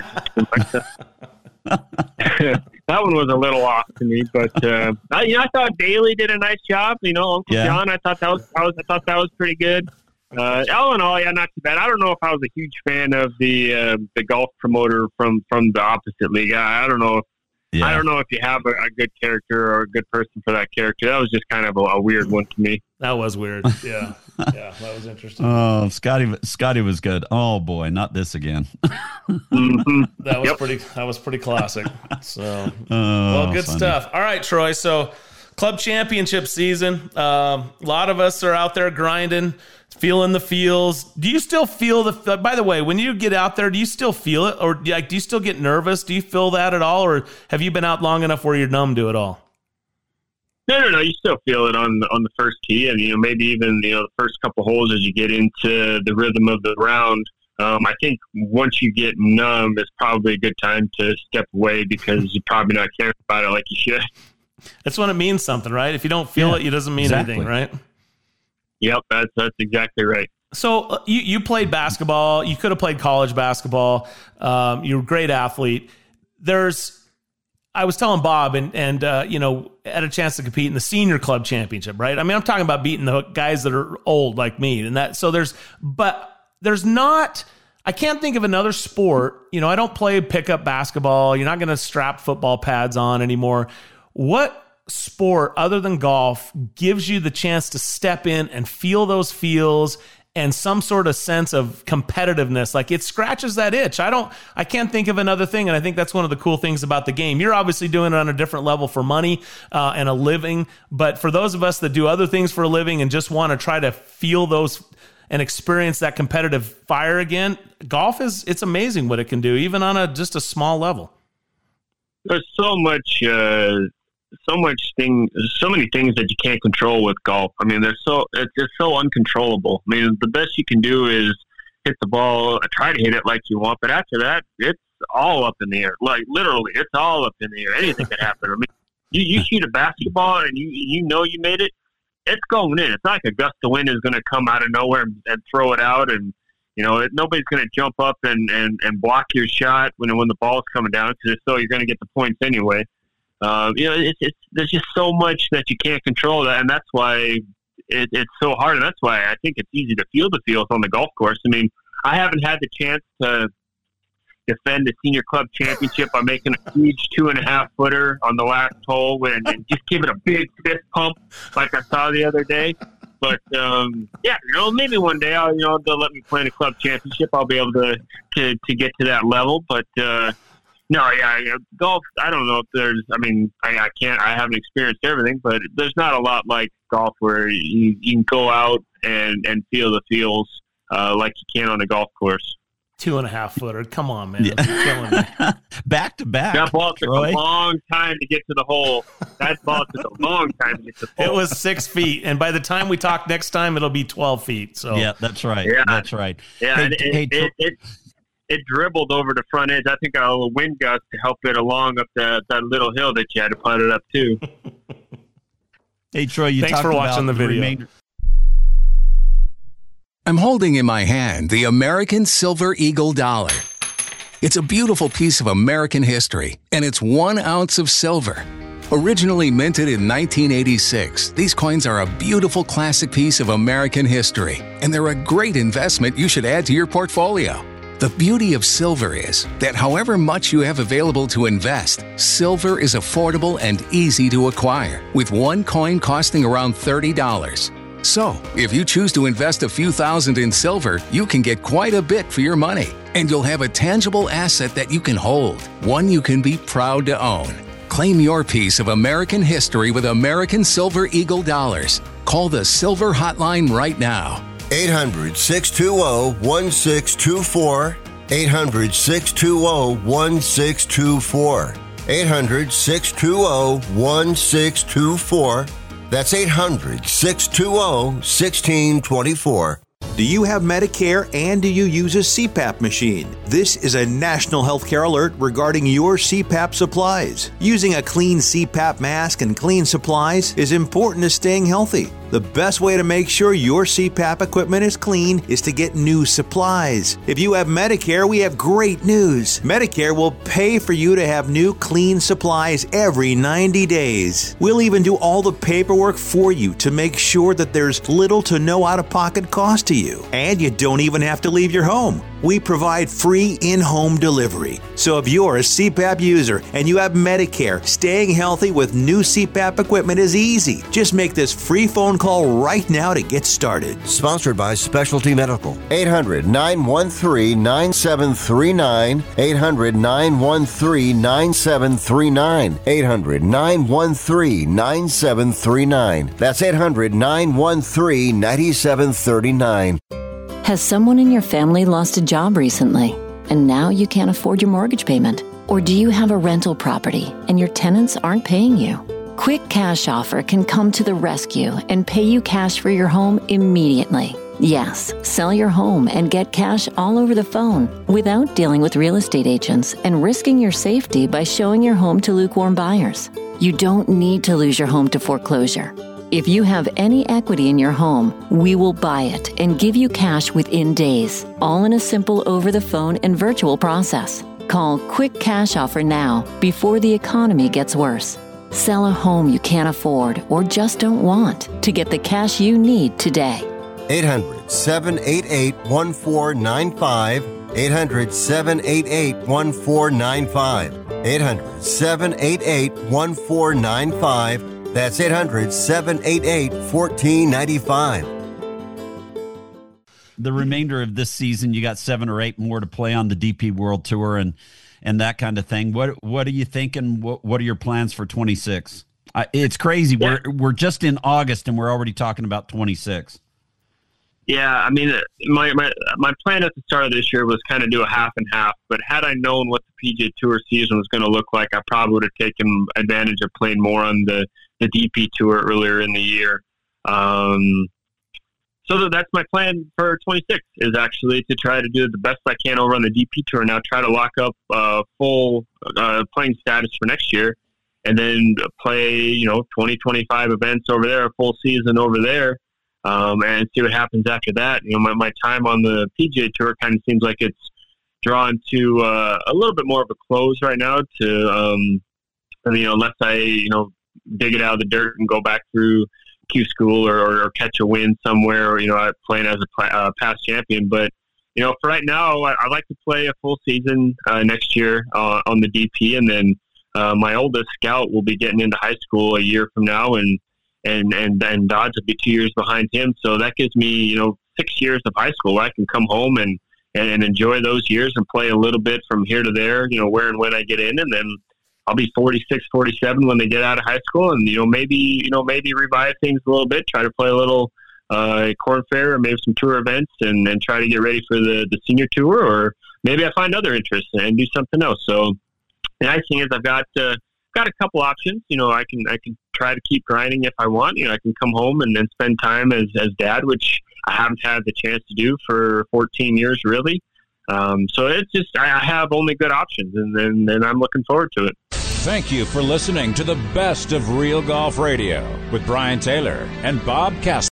P: That one was a little off to me, but uh, I, you know, I thought Daly did a nice job. You know, Uncle yeah. John, I thought that was I, was I thought that was pretty good. Uh, all in all, yeah, not too bad. I don't know if I was a huge fan of the uh, the golf promoter from, from the opposite league. I, I don't know. If, yeah. I don't know if you have a, a good character or a good person for that character. That was just kind of a, a weird one to me.
C: That was weird. Yeah, yeah, that was interesting.
D: Oh, Scotty, Scotty was good. Oh boy, not this again.
P: mm-hmm.
C: That was
P: yep.
C: pretty. That was pretty classic. So,
D: oh,
C: well, good
D: funny.
C: stuff. All right, Troy. So, club championship season. Um, a lot of us are out there grinding, feeling the feels. Do you still feel the? By the way, when you get out there, do you still feel it, or like, do you still get nervous? Do you feel that at all, or have you been out long enough where you're numb to it all?
P: No, no, no. You still feel it on the, on the first tee, and you know maybe even you know the first couple holes as you get into the rhythm of the round. Um, I think once you get numb, it's probably a good time to step away because you're probably not caring about it like you should.
C: That's when it means something, right? If you don't feel yeah, it, it doesn't mean
D: exactly.
C: anything, right?
P: Yep, that's that's exactly right.
C: So uh, you you played basketball. You could have played college basketball. Um, you're a great athlete. There's. I was telling Bob and, and uh, you know, had a chance to compete in the senior club championship, right? I mean, I'm talking about beating the guys that are old like me and that. So there's, but there's not, I can't think of another sport. You know, I don't play pickup basketball. You're not going to strap football pads on anymore. What sport other than golf gives you the chance to step in and feel those feels and some sort of sense of competitiveness? Like it scratches that itch. I don't, I can't think of another thing. And I think that's one of the cool things about the game. You're obviously doing it on a different level for money uh, and a living. But for those of us that do other things for a living and just want to try to feel those and experience that competitive fire again, golf is, it's amazing what it can do, even on a, just a small level.
P: There's so much, uh, so much thing, so many things that you can't control with golf. I mean, they're so, it's just so uncontrollable. I mean, the best you can do is hit the ball, try to hit it like you want, but after that, it's all up in the air. Like literally, it's all up in the air. Anything can happen. I mean, you, you shoot a basketball and you, you know, you made it, it's going in. It's not like a gust of wind is going to come out of nowhere and, and throw it out. And, you know, it, nobody's going to jump up and, and, and block your shot when, when the ball's coming down, because so you're going to get the points anyway. Uh, you know, it's, it's, there's just so much that you can't control that, and that's why it, it's so hard, and that's why I think it's easy to feel the feels on the golf course. I mean, I haven't had the chance to defend the senior club championship by making a huge two and a half footer on the last hole and, and just give it a big fist pump like I saw the other day. But um, yeah, you know, maybe one day I'll, you know, they'll let me play in a club championship. I'll be able to to, to get to that level, but. Uh, No, yeah, yeah, golf. I don't know if there's. I mean, I, I can't. I haven't experienced everything, but there's not a lot like golf where you, you can go out and, and feel the feels uh, like you can on a golf course.
C: Two and a half footer. Come on, man.
D: Yeah.
C: Killing me.
D: Back to back.
P: That ball took
D: Troy.
P: a long time to get to the hole. That ball took a long time to get to the hole.
C: It was six feet, and by the time we talk next time, it'll be twelve feet. So
D: Yeah, that's right.
P: Yeah.
D: That's right.
P: Yeah,
D: Hey,
P: and it,
D: hey,
P: it, it, it dribbled over the front edge. I think a little wind gust to help it along up the, that little hill that you had to put it up to.
D: Hey, Troy, you
C: Thanks
D: talked
C: for
D: about
C: watching the video.
D: remainder-
Q: I'm holding in my hand the American Silver Eagle dollar. It's a beautiful piece of American history, and it's one ounce of silver. Originally minted in nineteen eighty-six, these coins are a beautiful classic piece of American history, and they're a great investment you should add to your portfolio. The beauty of silver is that however much you have available to invest, silver is affordable and easy to acquire, with one coin costing around thirty dollars. So, if you choose to invest a few thousand in silver, you can get quite a bit for your money, and you'll have a tangible asset that you can hold, one you can be proud to own. Claim your piece of American history with American Silver Eagle dollars. Call the Silver Hotline right now.
R: eight hundred, six two zero, one six two four. eight hundred, six two zero, one six two four. eight hundred, six two zero, one six two four. That's eight hundred, six two zero, one six two four.
S: Do you have Medicare and do you use a C PAP machine? This is a national healthcare alert regarding your C PAP supplies. Using a clean C PAP mask and clean supplies is important to staying healthy. The best way to make sure your C PAP equipment is clean is to get new supplies. If you have Medicare, we have great news. Medicare will pay for you to have new clean supplies every ninety days. We'll even do all the paperwork for you to make sure that there's little to no out-of-pocket cost to you. And you don't even have to leave your home. We provide free in-home delivery. So if you're a C PAP user and you have Medicare, staying healthy with new C PAP equipment is easy. Just make this free phone call right now to get started.
R: Sponsored by Specialty Medical. eight hundred, nine one three, nine seven three nine. eight hundred, nine one three, nine seven three nine. eight hundred, nine one three, nine seven three nine. That's eight hundred, nine one three, nine seven three nine.
T: Has someone in your family lost a job recently, and now you can't afford your mortgage payment? Or do you have a rental property and your tenants aren't paying you? Quick Cash Offer can come to the rescue and pay you cash for your home immediately. Yes, sell your home and get cash all over the phone without dealing with real estate agents and risking your safety by showing your home to lukewarm buyers. You don't need to lose your home to foreclosure. If you have any equity in your home, we will buy it and give you cash within days, all in a simple over-the-phone and virtual process. Call Quick Cash Offer now before the economy gets worse. Sell a home you can't afford or just don't want to get the cash you need today.
R: eight hundred, seven eight eight, one four nine five. eight hundred, seven eight eight, one four nine five. eight hundred, seven eight eight, one four nine five. That's eight hundred, seven eight eight, one four nine five.
D: The remainder of this season, you got seven or eight more to play on the D P World Tour and and that kind of thing. What what are you thinking? What what are your plans for twenty-six? I, it's crazy. Yeah. We're we're just in August and we're already talking about twenty-six.
P: Yeah, I mean, my, my my plan at the start of this year was kind of do a half and half. But had I known what the P G A Tour season was going to look like, I probably would have taken advantage of playing more on the, the D P Tour earlier in the year. Um, so that's my plan for twenty-six is actually to try to do the best I can over on the D P Tour. Now try to lock up uh, full uh, playing status for next year, and then play you know twenty, twenty-five events over there, a full season over there. Um, and see what happens after that. You know, my, my time on the P G A Tour kind of seems like it's drawn to uh, a little bit more of a close right now. To um, I mean, you know, unless I you know dig it out of the dirt and go back through Q School or, or, or catch a win somewhere, or you know, playing as a uh, past champion. But you know, for right now, I, I'd like to play a full season uh, next year uh, on the D P, and then uh, my oldest Scout will be getting into high school a year from now, and. And, and and Dodge will be two years behind him. So that gives me, you know, six years of high school where I can come home and, and, and enjoy those years and play a little bit from here to there, you know, where and when I get in. And then I'll be forty-six, forty-seven when they get out of high school, and, you know, maybe, you know, maybe revive things a little bit, try to play a little uh, Corn Fair or maybe some tour events and, and try to get ready for the, the senior tour, or maybe I find other interests and do something else. So the nice thing is I've got, uh, got a couple options. You know, I can, I can try to keep grinding if I want. You know, I can come home and then spend time as, as dad, which I haven't had the chance to do for fourteen years, really. Um, so it's just, I have only good options, and then and I'm looking forward to it.
M: Thank you for listening to the best of Real Golf Radio with Brian Taylor and Bob Casper.